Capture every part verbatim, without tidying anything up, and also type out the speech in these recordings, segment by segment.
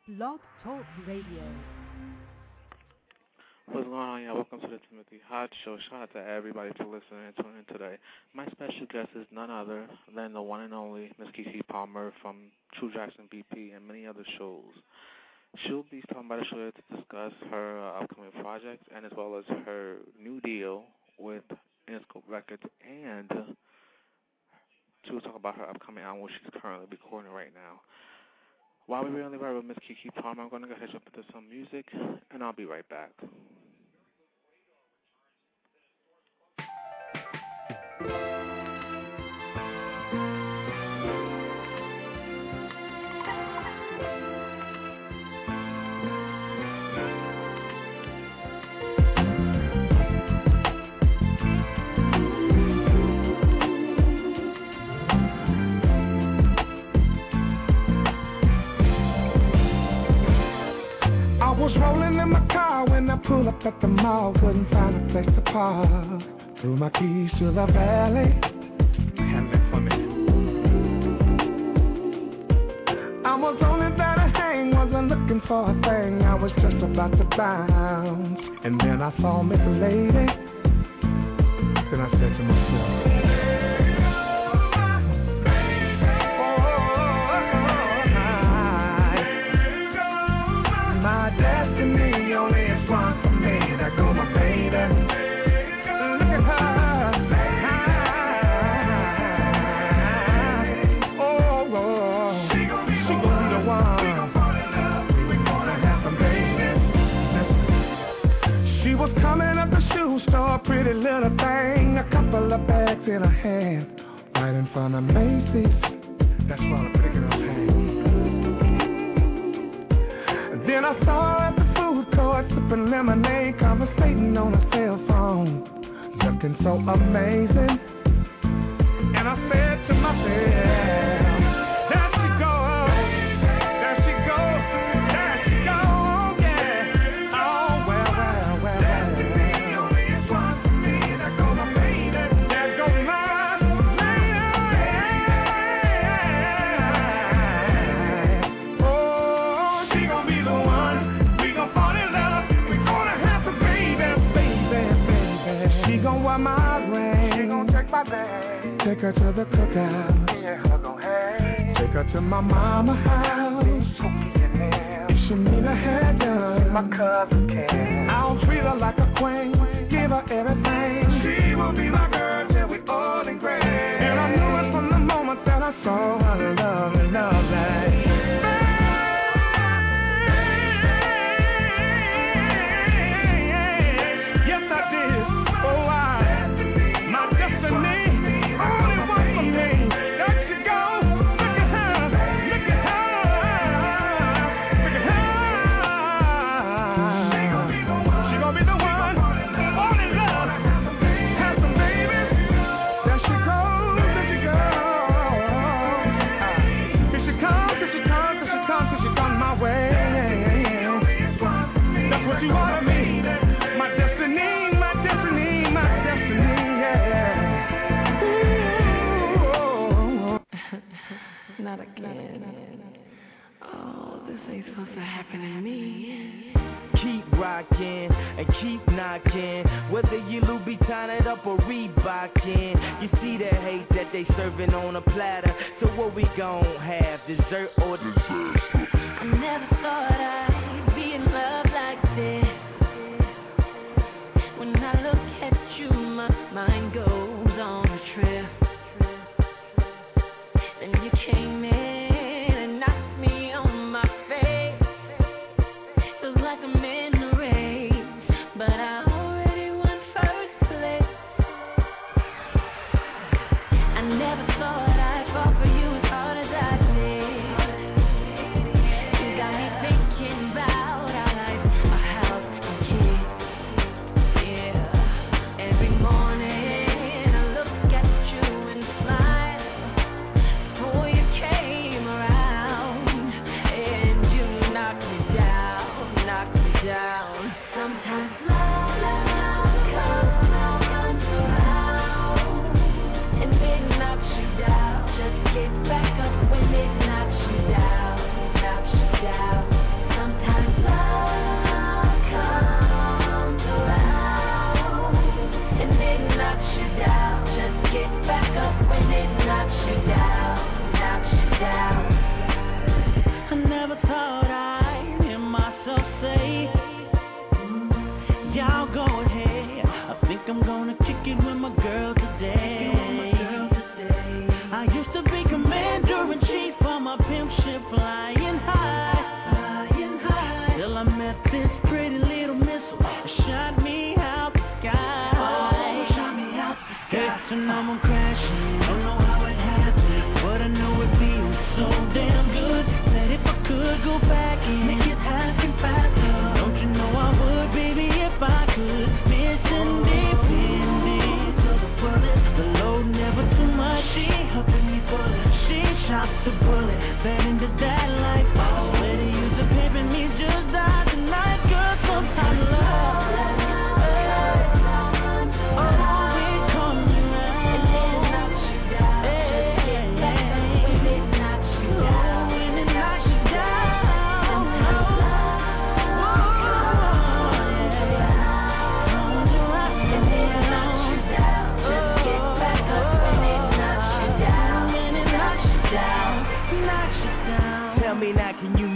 Blog Talk Radio. What's going on, y'all? Welcome to the Timothy Hodge Show. Shout out to everybody for listening and tuning in today. My special guest is none other than the one and only Miss Keke Palmer from True Jackson B P and many other shows. She'll be talking about a show to discuss her uh, upcoming projects and as well as her new deal with Interscope Records, and uh, she'll talk about her upcoming album, which she's currently recording right now. While we're on the road with Miss Keke Palmer, I'm going to go ahead and jump into some music, and I'll be right back. Was rolling in my car when I pulled up at the mall, couldn't find a place to park. Threw my keys to the valley. Handle it for me. I was on it that I hang, wasn't looking for a thing. I was just about to bounce, and then I saw Miss Lady. Then I said to myself, my destiny only is one for me. There go my baby. Look at her. Oh, oh. She gon' be the one. We gonna have some babies. She was coming up the shoe store, pretty little thing, a couple of bags in her hand, right in front of Macy's. That's where the pretty girls hang. Then I saw her at the food court, sipping lemonade, conversating on her cell phone, looking so amazing. And I said to myself, there she goes, there she goes, there she goes, yeah. Oh, well, well, well, well. Destiny only is one for me. There goes my baby. There goes my lady. Oh, she gon' be the one. We gon' fall in love. We gonna have some babies, baby, baby. She gon' wear my ring. She gon' take my name. Take her to the cookout. Yeah, her gon' hang. Take her to my mama house. If she need a hair done, my cousin can. I'll treat her like a queen. Give her everything. She will be my girl till we old and gray. And I knew it from the moment that I saw her love and love life. Not again. Oh, this ain't supposed to happen to me. Keep rocking and keep knocking. Whether you Louboutin it up or Reebokin, you see the hate that they serving on a platter. So what we gon' have, dessert or dessert? I never thought I'd be in love like this. When I look at you, my mind goes on a trip. Then you came in and knocked me on my face. Feels like I'm in the race, but I already won first place. I never thought I'd fall for you as hard as I did. You got me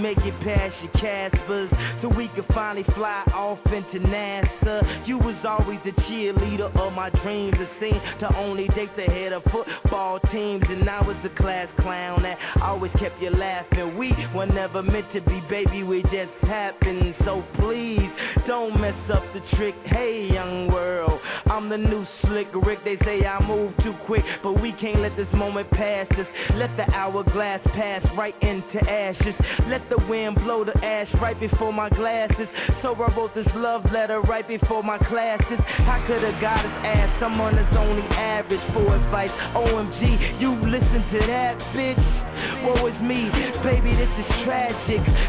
make it past your Caspers, so we could finally fly off into NASA. You was always the cheerleader of my dreams. It seemed to only date the head of football teams, and I was the class clown that always kept you laughing. We were never meant to be, baby, we just happened. So please, don't mess up the trick. Hey, young world, I'm the new slick Rick. They say I move too quick, but we can't let this moment pass us. Let the hourglass pass right into ashes. Let the wind blow the ash right before my glasses. So I wrote this love letter right before my classes. I could've got his ass, someone that's only average for advice. O M G, you listen to that, bitch. Woe is me, baby, this is tragic.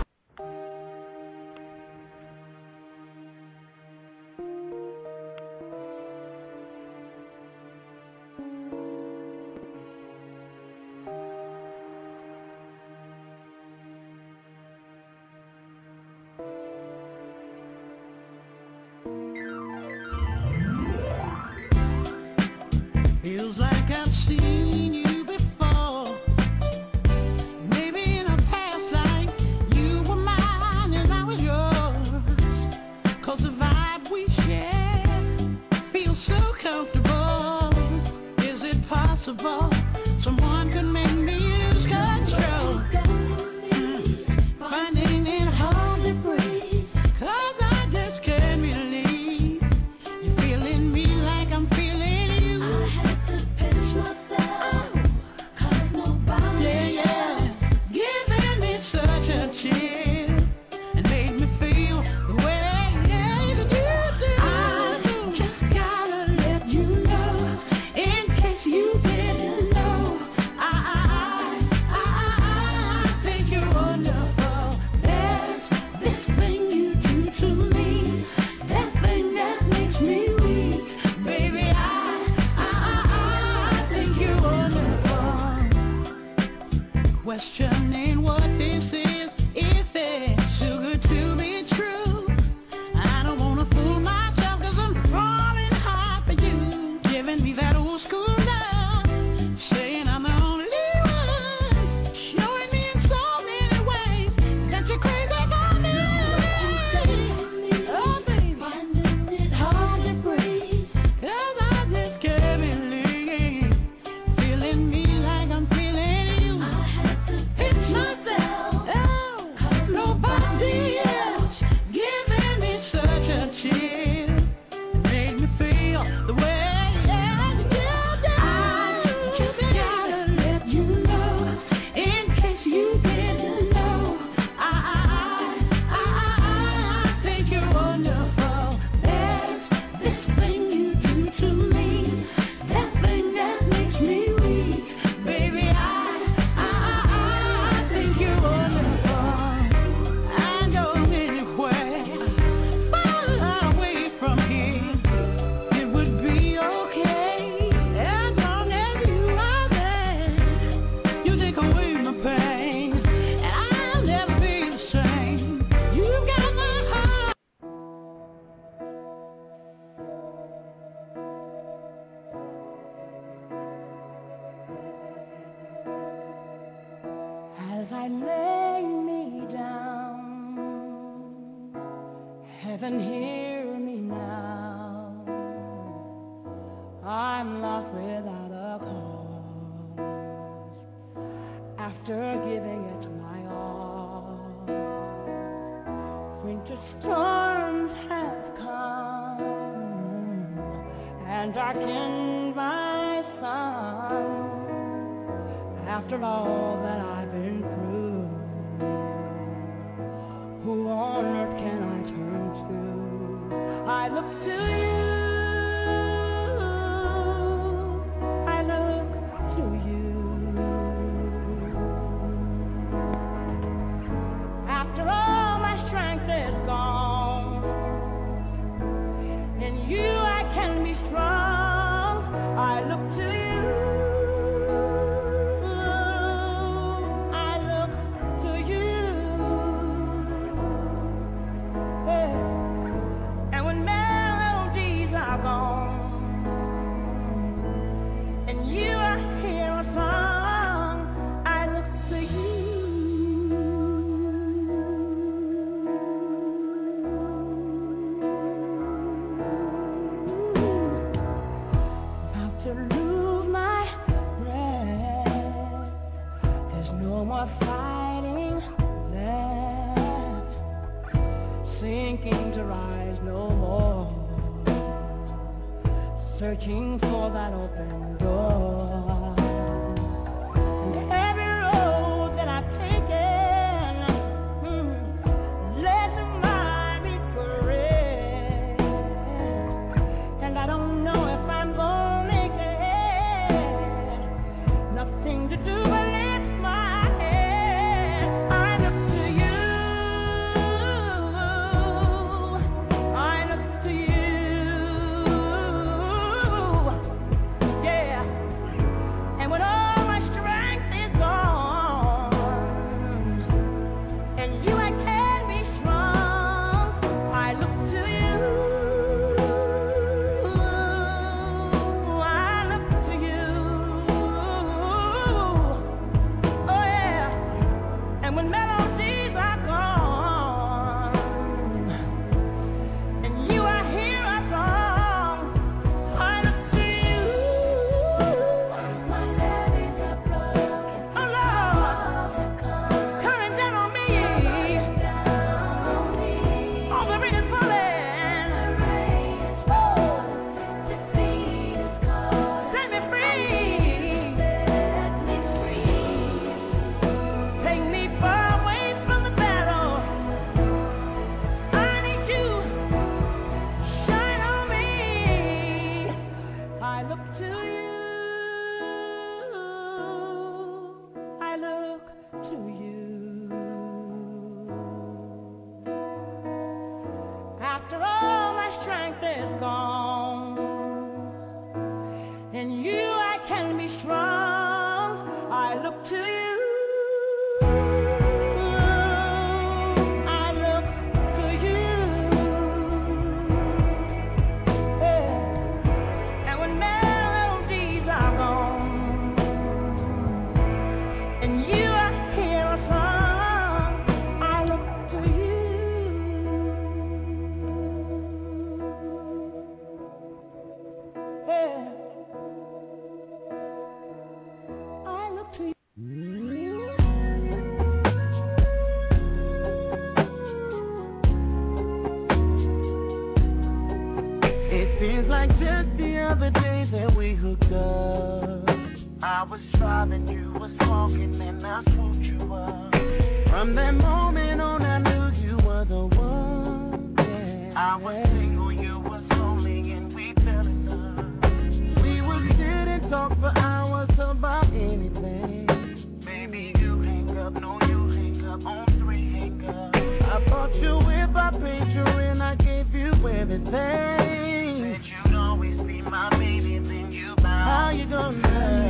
Feels like I've seen you before. Maybe in a past life you were mine and I was yours. 'Cause the vibe we share feels so comfortable. Is it possible someone could make me lose control? Mm. Finding it hard to breathe, 'cause I just can't believe you're feeling me like I'm feeling. Questioning what this is, is it too good to be true? I don't wanna fool myself 'cause I'm falling hard for you. Giving me that old school love, saying I'm the only one, showing me in so many ways that you're crazy for me. Oh baby, finding it hard to breathe, 'cause I just can't believe feeling me like I'm feeling. It's myself, oh, nobody else, giving me such a chill, made me feel the way I do. I just gotta let you know, in case you didn't know, I, I, I, I think you're wonderful. There's this thing you do to me, that thing that makes me weak, baby, I as I lay me down, heaven hear me now. I'm lost without a cause, after giving it my all. Winter storms have come and darkened my sun. After all that I've been through, who on earth can I turn to? I look to you, I look to you. After all my strength is gone, in you I can be strong. I look to you. Melody sinking to rise no more, searching for that open door. And every road that I've taken hmm, led to my regret, and I don't know if I'm gonna make it. Nothing to do but lift my head. I look to you. I look to you. Yeah. And when all my strength is gone, and you I can be strong, I look to you. I look to you. Oh yeah. And when melodies are gone, and you are here I song, I look to you. My levees are broken. Oh Lord, coming down on me. All the rain is falling. Set me free. Take me far away from the battle. I need you. Shine on me. I look to you. I look to you. After all my strength is gone, in you I can be strong. I look to you. I look to you. Yeah. And when melodies are gone, and you are here a song, I look to you. Yeah. I look to you. It feels like just the other day that we hooked up. I was driving, you was smoking, and I swooped you up. From that moment on, I knew you were the one. Yeah. I was single, you was lonely, and we fell in love. We would sit and talk for hours about anything. Baby, you hang up, no, you hang up, on three hang up. I bought you if I paid you, and I gave you everything. Said you'd always be my baby, then you bowed. How you gonna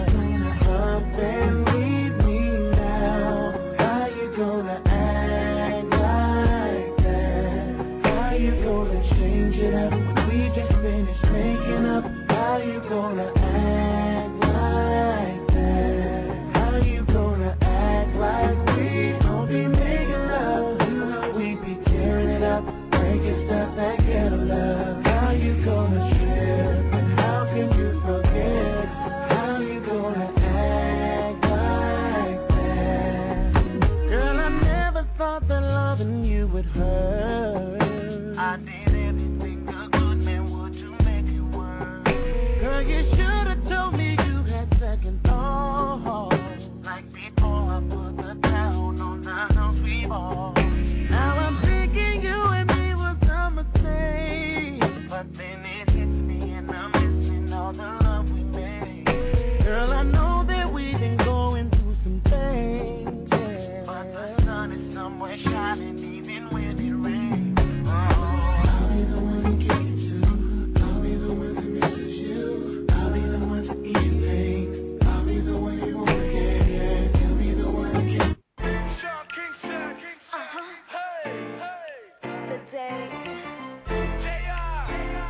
up and leave me now? How you gonna act like that? How you gonna change it up when we just finished making up? How you gonna act like that? How you gonna act like we don't be making love? You know we be tearing it up, breaking stuff that ghetto love. How you gonna trip? And how can you forget? How you gonna act like that? Girl, I never thought that loving you would hurt. I did everything a good man would to make it work. Girl, you should've told me you had second thoughts. Like before I put the down on the house we bought. Now I'm thinking you and me was a mistake. But then it hits me and I'm missing all the love we made. Girl, I know that we've been going through some things, yeah. But the sun is somewhere shining even when it rains. Oh, I'll be the one to get you to. I'll be the one that misses you. I'll be the one to eat things. I'll be the one you wanna get, yeah. You'll be the one to get. Sean Kingston. Hey, hey. The day. J R.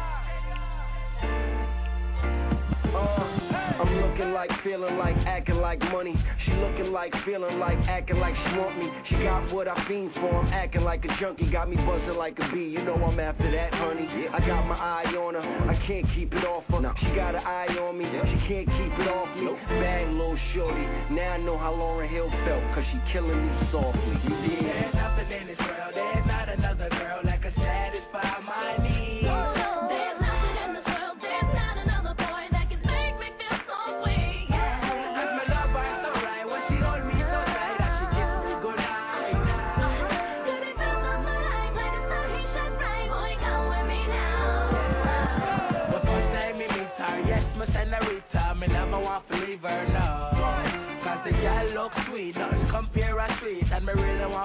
Uh, I'm looking like, feeling like, acting like money. She looking like, feeling like, acting like she want me. She got what I fiend for, I'm acting like a junkie. Got me buzzing like a bee, you know I'm after that, honey. I got my eye on her, I can't keep it off her. She got an eye on me, she can't keep it off me. Bad little shorty, now I know how Lauryn Hill felt, cause she killing me softly. Yeah. There's nothing in this world, there's not another girl that could satisfy.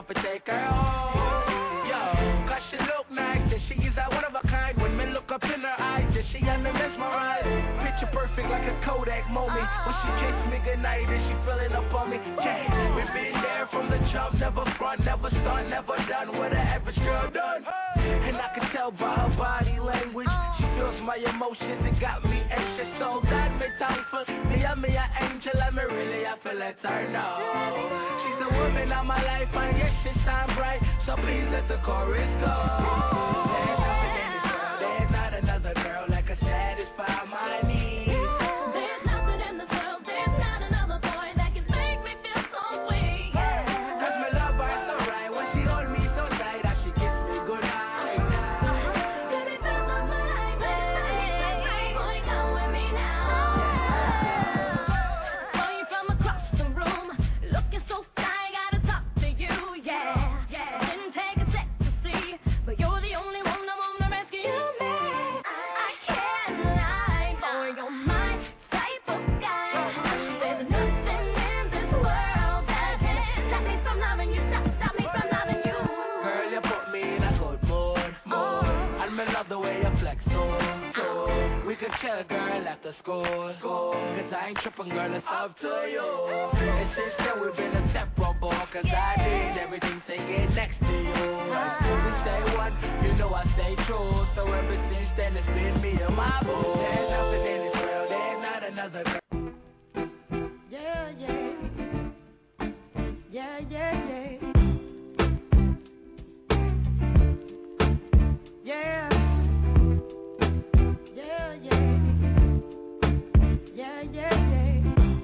for take her home. Yo, cause she look nice, and she is a one of a kind. When me look up in her eyes, and she had me mesmerized. Picture perfect like a Kodak moment. When she kissed me goodnight, and she feeling up on me. Yeah, we been there from the jump, never front, never start, never done what an average girl done. And I can tell by her body language, she feels my emotions and got me anxious. So that me thankful, me and me an angel, and me really have to let her know. She's the woman of my life, and yes, she shine bright. So please let the chorus go. There's nothing in this world, there's not another girl that can satisfy my needs. There's nothing in this world, there's not another boy that can make me feel so sweet. Cause me love her so right, when she hold me so tight, that she kiss me goodnight. Baby, fill my mind, baby. Boy, come with me now. Saw you from across the room, looking so fly, gotta talk to you, yeah. Didn't take a sec to see, but you're the only one that wanna rescue me. I can't lie, boy, you're my type of guy. There's nothing in this world that can stop me from loving you, stop, stop me from loving you. Girl, you put me in a good mood, mood. And me love the way you flex so, so. We could chill, girl, after school, school. Cause I ain't tripping, girl, it's up to you. It's just that we've been inseparable, cause I need everything to get next to you. We say one, you know I stay true. So ever since then, it's been me and my boo. There's nothing in this world, there's not another girl. Yeah, yeah. Yeah, yeah, yeah. Yeah. Yeah, yeah. Yeah, yeah, yeah.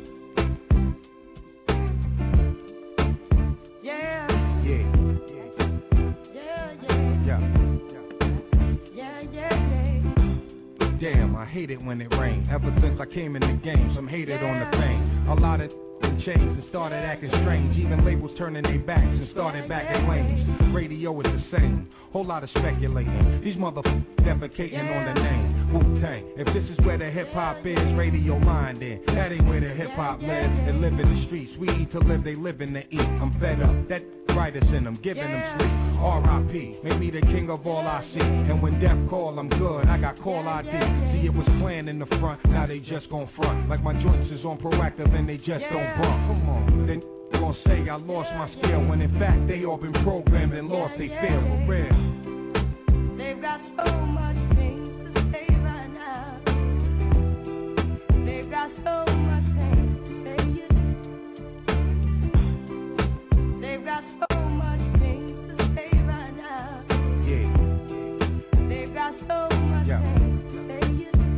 Yeah. Yeah, Yeah, yeah. yeah. Yeah, yeah, yeah. Damn, I hate it when it rains. Ever since I came in the game, some hated on the fame. A lot of changed and started acting strange. Even labels turning their backs and started back in lanes. Radio is the same. Whole lot of speculating. These motherfuckers defecating on the name Wu-Tang. If this is where the hip-hop is, radio mind in. That ain't where the hip-hop lives. They live in the streets. We eat to live, they living to eat. I'm fed up. That writers in them, giving them sleep. R I P, make me the king of all I see. And when death call, I'm good, I got call I D. See, it was planned in the front, now they just gon' front. Like my joints is on proactive and they just don't bump. Come on, then you gon' say I lost my skill, when in fact they all been programmed and lost they feel. For real. They've got so much things to say right now. They've got so much things to say. They've got so much things to say right now. Yeah. They've got so much Yeah. things to say.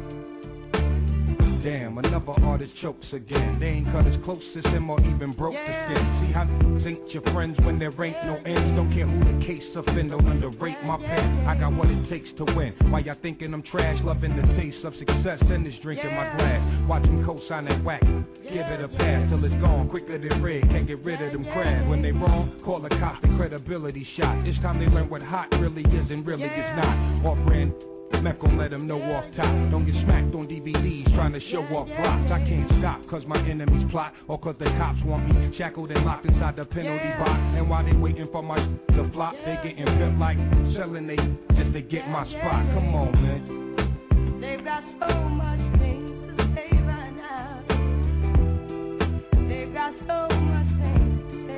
Damn, another artist chokes again. They ain't cut his closest him or even broke Yeah. the skin. See how ain't your friends when there ain't no ends. Don't care who the case offend, don't underrate my pen. I got what it takes to win. Why y'all thinking I'm trash? Loving the taste of success and this drink in my glass. Watch him co-sign that whack. Give it a pass till it's gone. Quicker than red, can't get rid of them crabs. When they wrong, call the cops, the credibility shot. This time they learn what hot really is and really is not. Off brand. Mac gon' let them know off top. Don't get smacked on D V Ds trying to show off blocks. I can't stop cause my enemies plot or cause the cops want me shackled and locked inside the penalty box. And while they waiting for my to flop, they getting pimped like selling they just to get my spot. Come on, man. They've got so much things to say right now. They've got so much things to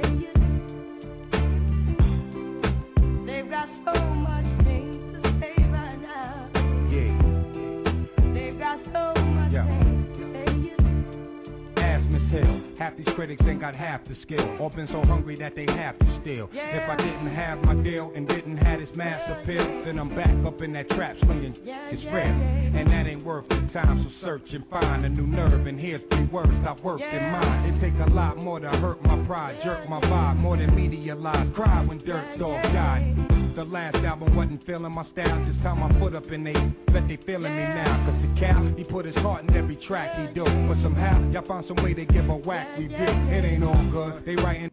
say. They've got so much things to say right now. Yeah. They've got so much Yeah. things to say. Ask Miss Hill. Half these critics ain't got half the skill. All been so hungry that they have to steal. Yeah. If I didn't have my deal and didn't have this mass appeal, then I'm back up in that trap swinging. Yeah, It's yeah, real, yeah. and that ain't worth the time. So search and find a new nerve. And here's three words I've worked in Yeah. mine. It take a lot more to hurt my pride, jerk my vibe, more than media lies. Cry when Dirt Dog died. The last album wasn't feeling my style. Just time I put up in they bet they feeling me now. Cause the cow, he put his heart in every track he do. But somehow, y'all found some way to give a whack review. It ain't all good. They writing.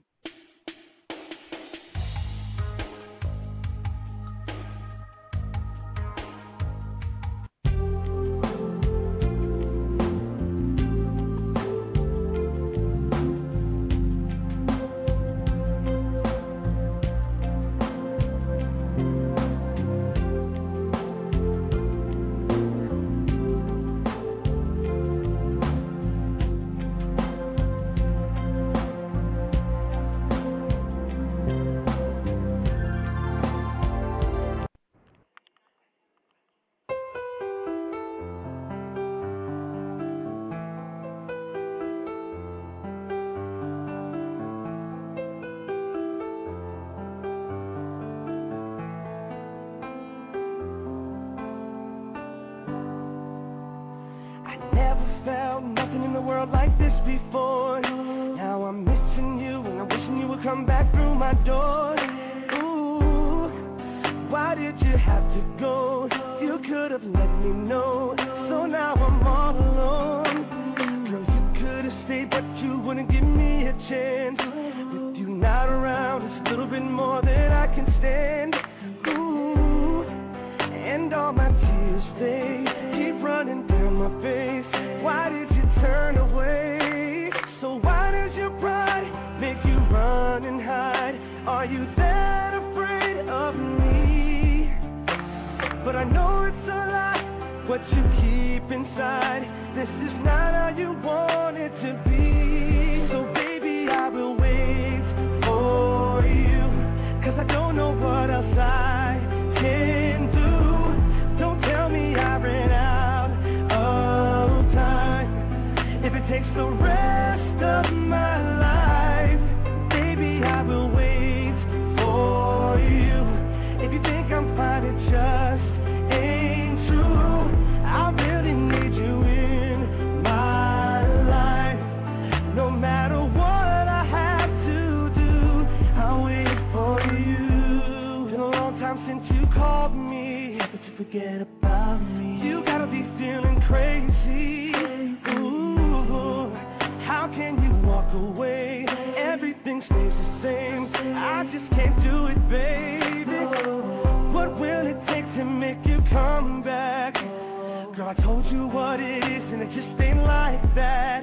world like this before. Now I'm missing you and I'm wishing you would come back through my door. Ooh, why did you have to go? You could have let me know. So now I'm all alone. Girl, you could have stayed, but you wouldn't give me a chance. With you not around, it's a little bit more than I can stand. Ooh, and all my tears, they keep running down my face. Why did you turn away? So why does your pride make you run and hide? Are you that afraid of me? But I know it's a lie, what you keep inside. This is not how you want it to be. So baby, I will wait for you, 'cause I don't know what else I can do. Don't tell me I ran out of time. If it takes the rest of my life, baby, I will wait for you. If you think I'm fine, it just ain't true. I really need you in my life. No matter what I have to do, I'll wait for you. Been a long time since you called me, but you forget about me. You gotta be feeling crazy. Ooh, how can you walk away? Everything stays the same. I just can't do it, baby. What will it take to make you come back? Girl, I told you what it is, and it just ain't like that.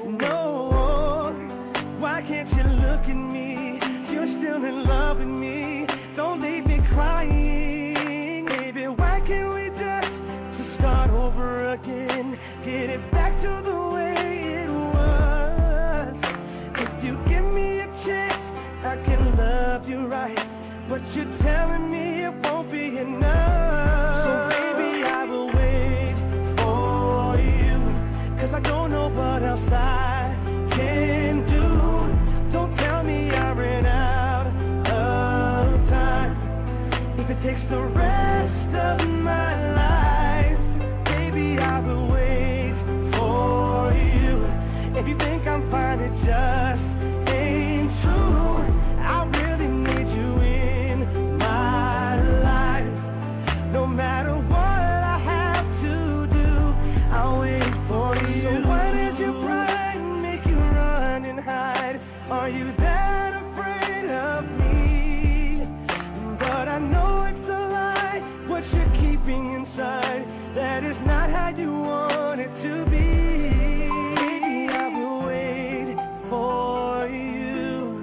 No, why can't you look at me? You're still in love with me. Don't leave me crying, baby. Why can't we just start over again? Get it back to the way it was. If you give me a chance, I can love you right. But you're telling me it won't be enough. So baby, I will wait for you, 'cause I don't know what else I can do. Don't tell me I ran out of time. If it takes the rest of my life, baby, I will wait for you. If you think I'm fine, it just ain't true. I really need you in my life. No matter what I have to do, I'll wait for you. So why does your pride make you run and hide? Are you that afraid of me? But I know it's a lie, what you're keeping inside. That is not how you want it to be. Baby, I will wait for you.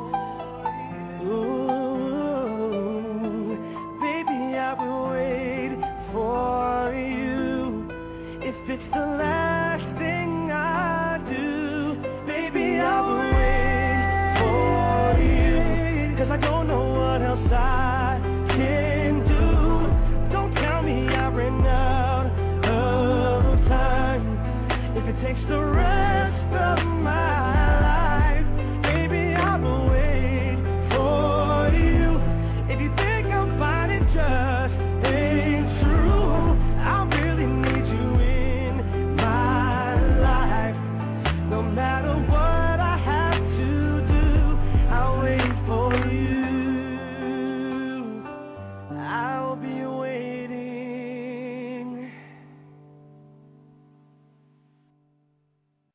Ooh, baby, I will wait for you. If it's the last thing I do, baby, I will wait for you. 'Cause I don't know what else I can do. Don't tell me I ran out of time. If it takes the rest of my life, baby, I will wait for you. If you think I'm fine, it just ain't true. I really need you in my life. No matter what I have to do, I'll wait for you. I'll be waiting.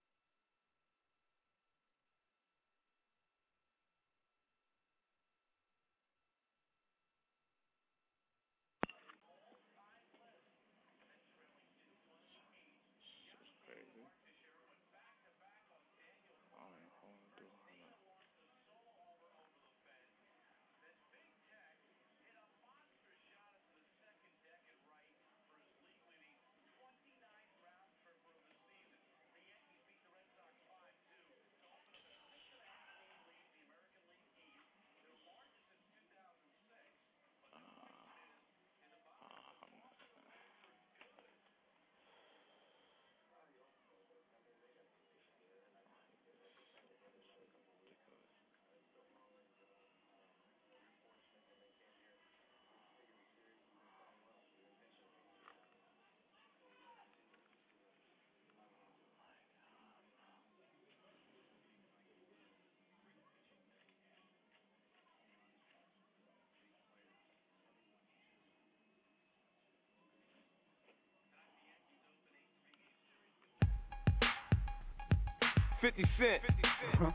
fifty Cent. Uh-huh.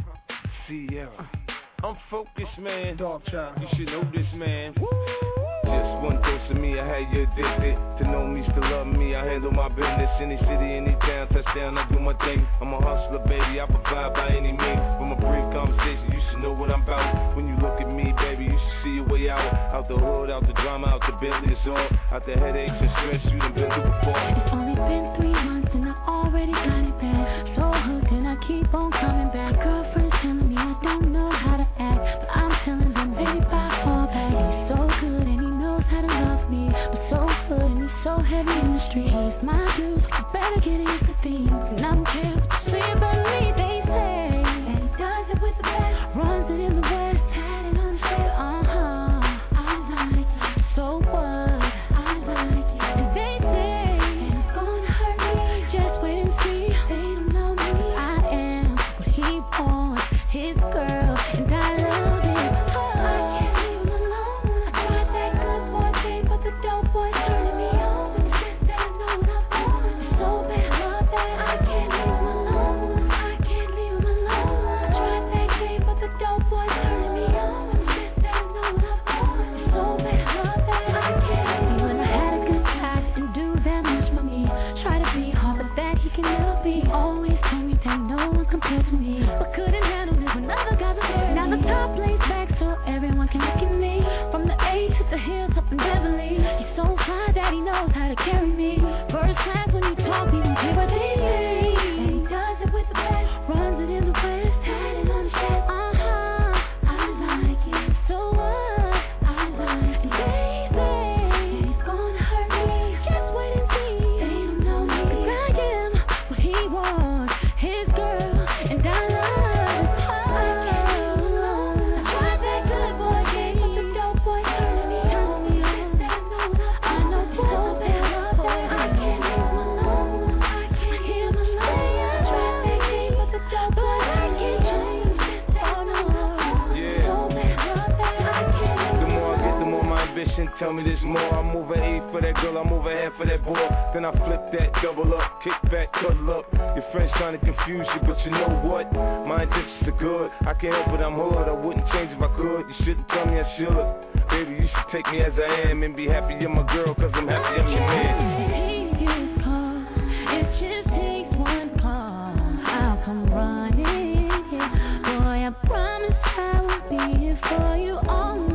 Sierra. I'm focused, man. Dog child. You should know this, man. Woo! Just one dose of me, I had you addicted. To know me, still love me, I handle my business. Any city, any town, touchdown, I do my thing. I'm a hustler, baby, I provide by any means. From a brief conversation, you should know what I'm about. When you look at me, baby, you should see your way out. Out the hood, out the drama, out the Bentley, it's all. Out the headaches and stress you done been through before. It's only been three months and I already got it back. So hooked and I keep on coming back. Girlfriend's telling me I don't know how to act, but I'm telling them, baby, I fall back. He's so good and he knows how to love me, but so good and he's so heavy in the street. He's my dude, so you better get into things. And I don't care what you say about me, they say. And he does it with the best, runs it in the west, had it on the set, uh-huh. I like it, so what? I like it, and they say, and it's gonna hurt me, just wait and see. They don't know me, I am what he wants, his girl, and I love it. Oh, I can't leave him alone. I tried that good boy thing, but the dope boy turning me on. And since they know what I want, it's so bad, love that I can't leave him alone. I can't leave him alone. I tried that thing, but the dope boy turning me on. And since they know what I want, it's so bad, love that I can't leave him alone. When I had a good time, didn't do that much for me. Try to be hard, but that he can never be. Always told me that no one compared to me, but couldn't handle it when other guys were there. Now the top lays back so everyone can look at me. From the A to the hills up in Beverly, he's so fly that he knows how to carry me. First class when you talk, he don't care what they say. And he does it with the best, runs it in the west, had it on the set, uh-huh. I like it, so what? I like it, and they say, and he's gonna hurt me, just wait and see. They don't know me, 'cause I am what he wants, his girl, and I love it. Oh, I can't leave him alone. I tried that good boy game, but the dope boy turning me on. Since they know that I know so bad, love that I can't leave him alone. I can't leave him alone. I tried that game, but the dope boy I can't change. Since they know that I want Yeah. so bad, love that I can't leave The more I get, the more my ambition. Tell me this more. I move an eight for that girl, I move a half for that boy. Then I flip that, double up, kick back, cuddle up. Your friends trying to confuse you, but you know what? My intentions are good. I can't help it, I'm hood. I wouldn't change if I could. You shouldn't tell me I should. Baby, you should take me as I am and be happy you're my girl, 'cause I'm happy I'm your man. He gets caught. It just takes one call. I'll come running. Boy, I promise I will be here for you all